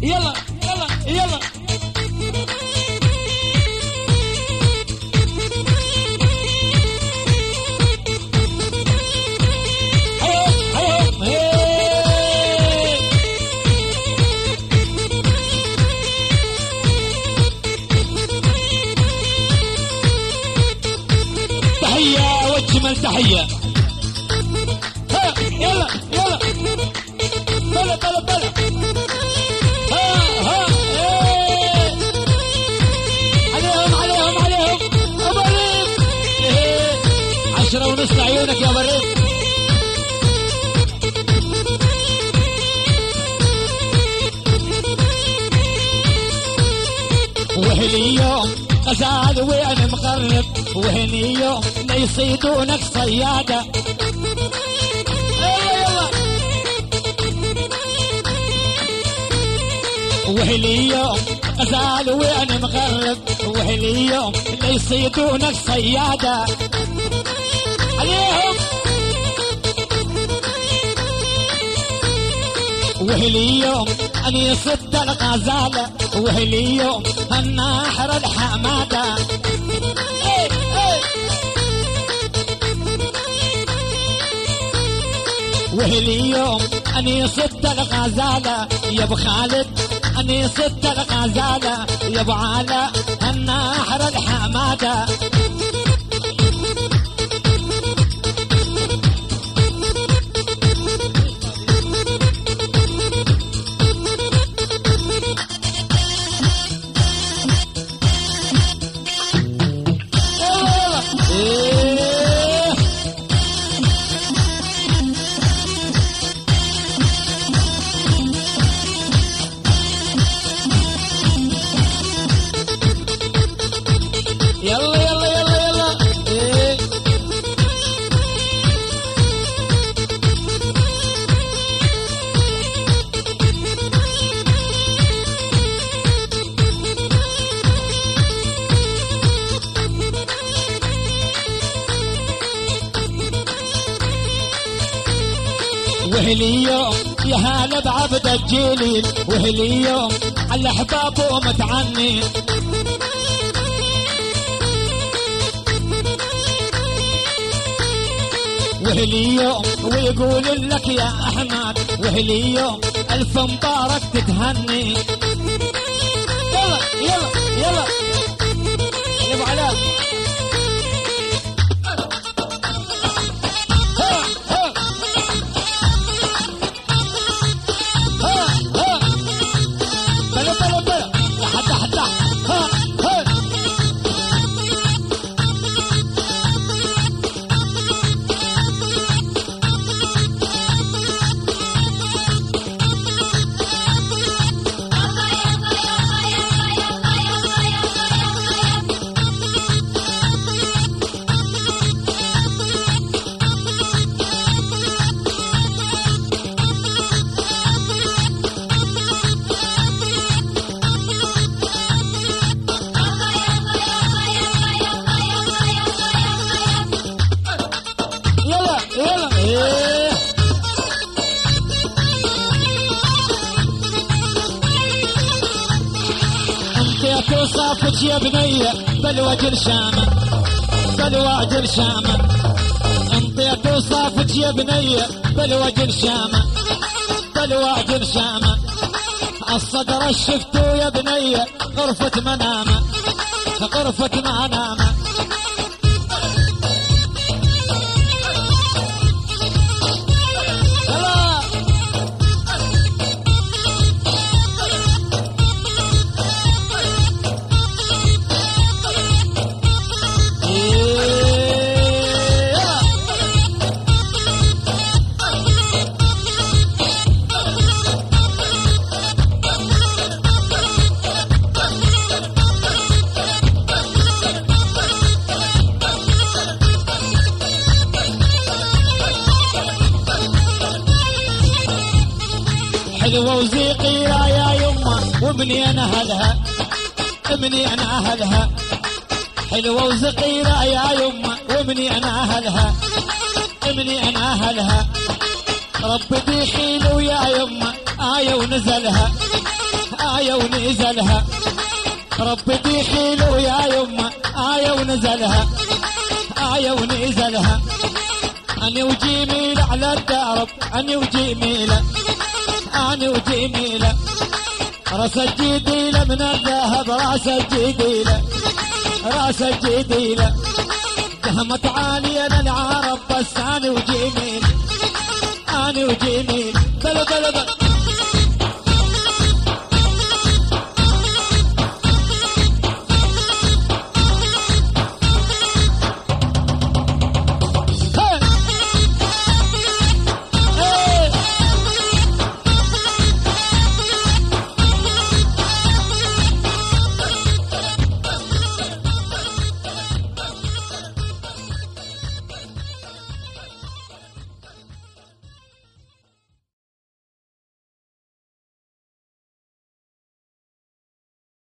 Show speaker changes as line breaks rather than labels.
يلا يلا يلا تحية واجمل تحية. ها يلا يلا بلا بلا بلا ها ايه عليهم عليهم عليهم ابو ريف. 10:30 لعيونك يا ابو ريف. وهني يوم غزال وين مغرب، وهني يوم لا يصيدونك صيادة. وهني يوم غزال وين مغرب، وهني يوم لا يصيدونك صيادة. عليهم وهلي يوم أني صد الغزالة، وهلي يوم النحر الحمادة. ايه ايه وهلي يوم أني صد الغزالة يا ابو خالد، أني صد الغزالة يا ابو علاء النحر الحمادة. وهلي يوم يا هلا بعبد الجليل، وهلي يوم على احبابه متعني. وهلي يوم ويقول لك يا احمد، وهلي يوم الف مبارك تتهني. يلا يلا يلا يا ابو علاء. توصفك يا بنية بالوجه الشامة، بالوجه الشامة. انطيت توصفك يا بنية بالوجه الشامة، بالوجه الشامة. الصدر شفتو يا بنية غرفة منامة، غرفة منامة. حلوة وزيقيرة يا يمه ومني انا اهلها، مني انا اهلها. حلوة وزقيرة يا يمه ومني انا اهلها، مني انا اهلها. ربي بيخيلوا يا يمه آية ونزلها، آية ونزلها ربي دخيله يا يمه آية ونزلها آية ونزلها أني وجميلة على الدرب أني وجميلة أني وجميلة راس الجديلة من الذهب راس الجديلة راس الجديلة دهمت عالية للعرب بس أني وجميل أني وجميل بلا بلا بلا